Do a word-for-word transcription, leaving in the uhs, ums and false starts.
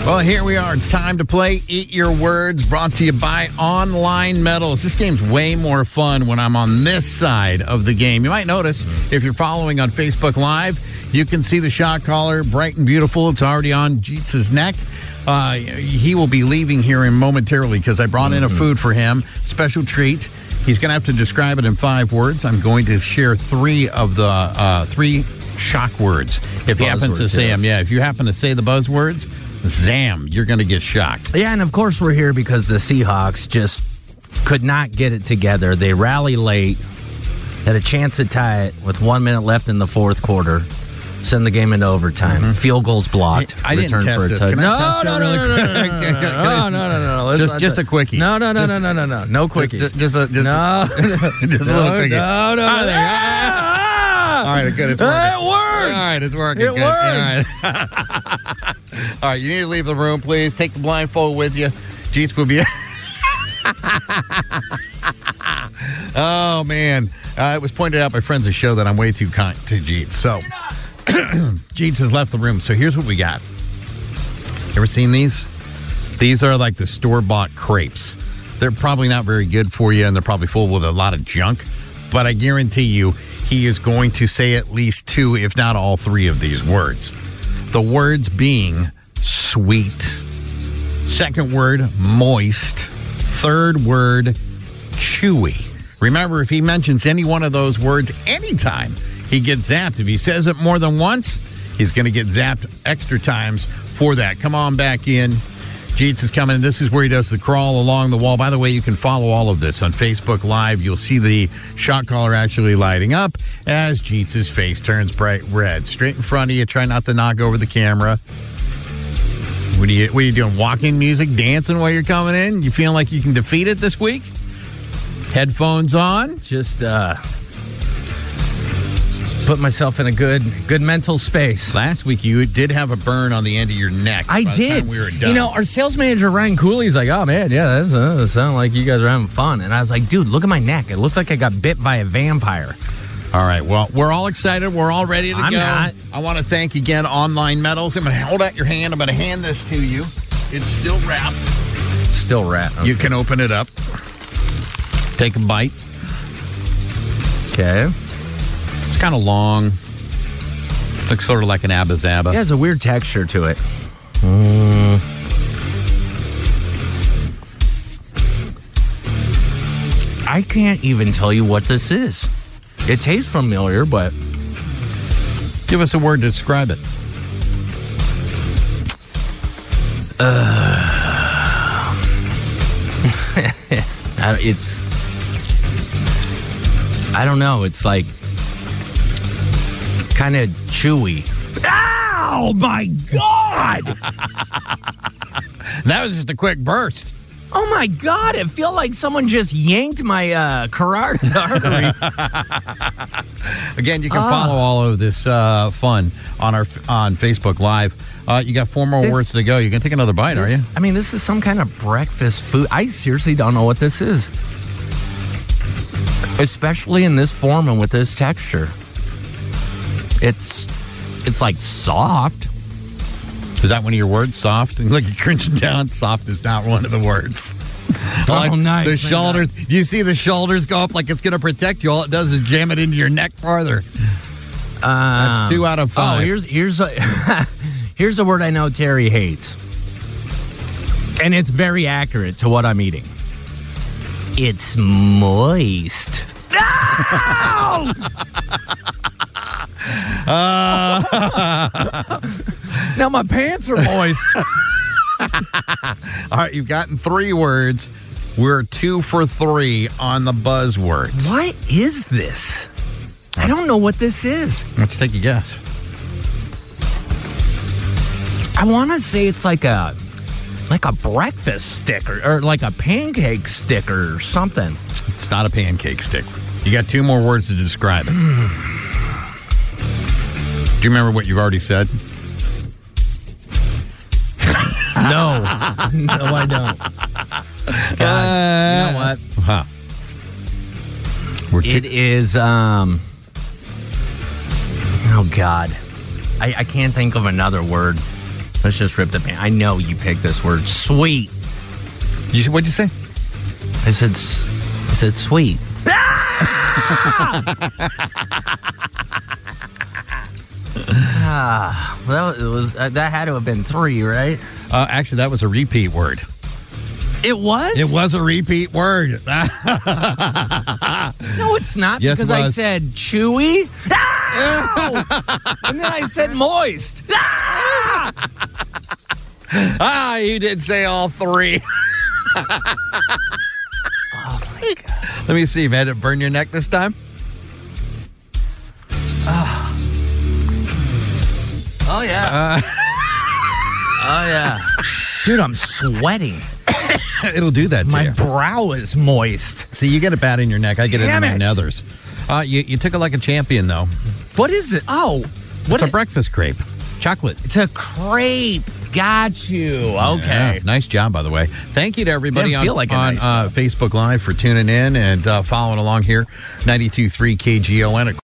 Well, here we are. It's time to play Eat Your Words, brought to you by Online Metals. This game's way more fun when I'm on this side of the game. You might notice, if you're following on Facebook Live, you can see the shot collar, bright and beautiful. It's already on Jeets' neck. Uh, he will be leaving here in momentarily because I brought in a food for him. Special treat. He's going to have to describe it in five words. I'm going to share three of the uh, three shock words. If he happens to say them, yeah, if you happen to say the buzzwords, zam, you're going to get shocked. Yeah, and of course we're here because the Seahawks just could not get it together. They rally late, had a chance to tie it with one minute left in the fourth quarter, send the game into overtime. Mm-hmm. Field goals blocked. I didn't test for a this. touch- Can no, I test no, it no, really no, no, quick? no, no, Can- no, can- no, no, no, no, no. Let's Just, not just do- a quickie. No, no, no, Just- no, no, no, no, no quickies. Just, just, a, just, no, a, just a no, little quickie. no, no, Ah, no. there you go. Ah! All right, good. It's working. It works. All right, it's working. It Good. works. All right. All right, you need to leave the room, please. Take the blindfold with you. Jeets will be... Oh, man. Uh, it was pointed out by friends of the show that I'm way too kind to Jeets. So, Jeets has left the room. So, here's what we got. Ever seen these? These are like the store-bought crepes. They're probably not very good for you, and they're probably full with a lot of junk. But I guarantee you, he is going to say at least two, if not all three of these words. The words being sweet. Second word, moist. Third word, chewy. Remember, if he mentions any one of those words anytime, he gets zapped. If he says it more than once, he's going to get zapped extra times for that. Come on back in. Jeets is coming. This is where he does the crawl along the wall. By the way, you can follow all of this on Facebook Live. You'll see the shot collar actually lighting up as Jeets' face turns bright red. Straight in front of you. Try not to knock over the camera. What are you, what are you doing? Walking music, dancing while you're coming in? You feeling like you can defeat it this week? Headphones on? Just uh, put myself in a good good mental space. Last week, you did have a burn on the end of your neck. I By the did. time we were done. You know, our sales manager, Ryan Cooley's like, oh, man, yeah, that uh, sounds like you guys are having fun. And I was like, dude, look at my neck. It looks like I got bit by a vampire. All right, well, we're all excited. We're all ready to I'm go. not. I want to thank again Online Metals. I'm going to hold out your hand. I'm going to hand this to you. It's still wrapped. Still rat. Okay. You can open it up. Take a bite. Okay. It's kind of long. Looks sort of like an Abba Zaba. It has a weird texture to it. Mm. I can't even tell you what this is. It tastes familiar, but... Give us a word to describe it. Uh, it's... I don't know. It's like... kind of chewy. Oh, my God! That was just a quick burst. Oh, my God. It felt like someone just yanked my uh, carotid artery. Again, you can Ah. follow all of this uh, fun on our on Facebook Live. Uh, you got four more This- words to go. You can take another bite, are This- you? I mean, this is some kind of breakfast food. I seriously don't know what this is. Especially in this form and with this texture. It's it's like soft. Is that one of your words? Soft? Look, you're cringing down. Soft is not one of the words. Like Oh, nice. The Thank shoulders. You see the shoulders go up like it's going to protect you. All it does is jam it into your neck farther. That's two out of five. Oh, here's here's a here's a word I know Terry hates. And it's very accurate to what I'm eating. It's moist. No! Uh, Now my pants are moist. all right, you've gotten three words. We're two for three on the buzzwords. What is this? I don't know what this is. Let's take a guess. I want to say it's like a like a breakfast stick or, or like a pancake stick or something. It's not a pancake stick. You got two more words to describe it. Do you remember what you've already said? No. No, I don't. God, you know what? Huh. We're two- It is, um... Oh, God. I, I can't think of another word. Let's just rip the band. I know you picked this word, sweet. You, what'd you say? I said, I said sweet. Ah, well, that was uh, that had to have been three, right? Uh, actually, that was a repeat word. It was? It was a repeat word. No, it's not, Yes, because it I was. said chewy. Ah! And then I said moist. Ah! Ah, you did say all three. Oh, my God. Let me see. Had it burn your neck this time? Oh, yeah. Uh, oh, yeah. Dude, I'm sweating. It'll do that to My you. brow is moist. See, you get it bad in your neck. I get Damn it in my it. nethers. Uh, you, you took it like a champion, though. What is it? Oh, what It's a is- breakfast crepe. Chocolate. It's a crepe. Got you. Okay. Yeah, nice job, by the way. Thank you to everybody Didn't on, feel like a on nice uh, Facebook Live for tuning in and uh, following along here. ninety-two point three K G O N.